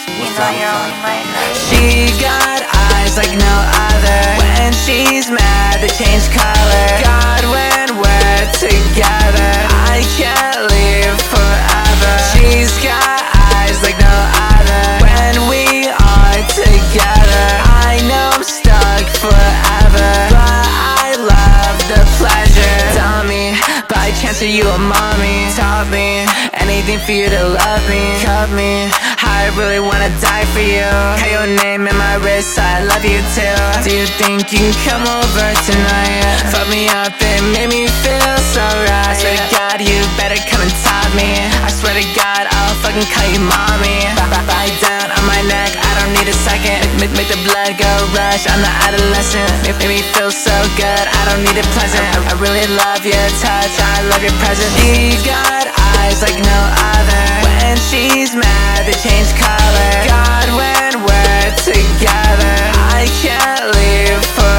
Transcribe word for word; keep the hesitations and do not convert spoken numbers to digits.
You know you're only my love. She got eyes like no other. When she's mad, they change color. God, when we're together, I can't leave forever. She's got eyes like no other. When we are together, I know I'm stuck forever, but I love the pleasure. Tell me, by chance are you a mommy? Taught me anything for you to love me. Cut me, I really wanna die for you. Got your name in my wrist, I love you too. Do you think you can come over tonight? Fuck me up and make me feel so right. I swear to God, you better come and top me. I swear to God, I'll fucking call you mommy. Bite down on my neck, I don't need a second. Make, make the blood go rush, I'm the adolescent. Make, make me feel so good, I don't need it pleasant. I, I really love your touch, I love your presence. She got eyes like no other. When she's mad, they change color. God, when we're together, I can't leave forever.